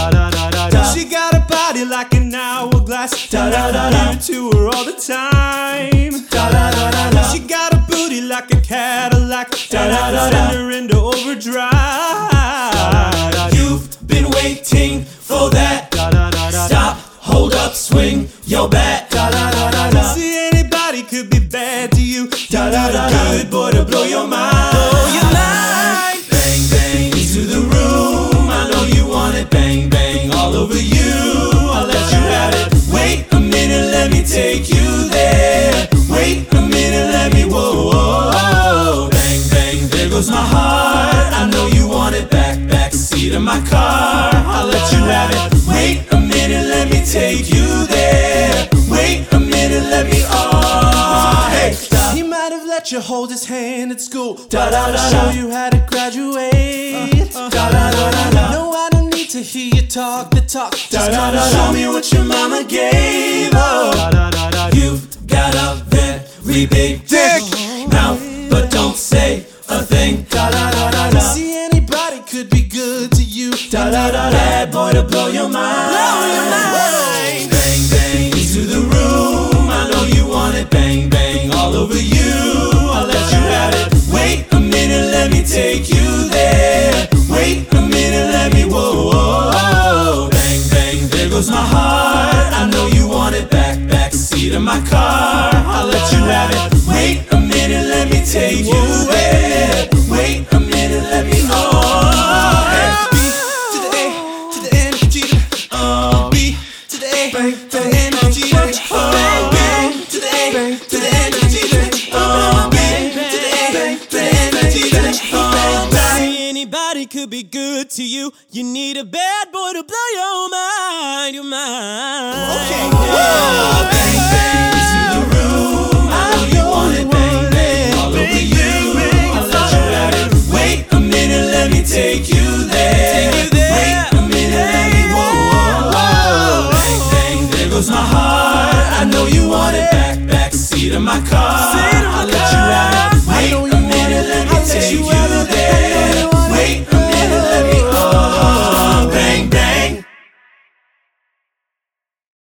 She got a body like an hourglass. Give it to her all the time. She got a booty like a Cadillac. Send her into overdrive. You've been waiting for that. Stop, hold up, swing your bat. See, anybody could be bad to you. Good boy to blow your mind. Bang, bang, into the room. I know you want it. Bang, bang, all over you. I'll let you have it. Wait a minute, let me take you there. Wait a minute, let me, whoa, whoa, whoa. Bang, bang, there goes my heart. I know you want it. Back seat of my car. I'll let you have it. Wait a minute, let me take you there. Wait a minute, let me, hey, stop. He might have let you hold his hand at school. Show you how to graduate. No, I don't need to hear you talk the talk. Just come and Show me what your mama gave. Oh, you've got a very big dick mouth, but don't say a thing. see, anybody could be good to you. Bad boy to blow your mind. Bang, bang, into the room. I know you want it. Bang, bang, all over you. I'll let you have it. Wait a minute, let me take you there. Wait a minute, let me, whoa, whoa, whoa. Bang, bang, there goes my heart. I know you want it. Back seat of my car. I'll let you have it. Wait a minute, let me take you there. Wait a minute, let me, hey. B to the A to the N G to the B to the A to the N G to the B to the A to the N G to the B to the A to the N G to the See, anybody could be good to you. You need a bad boy to blow your mind, Okay. Bang,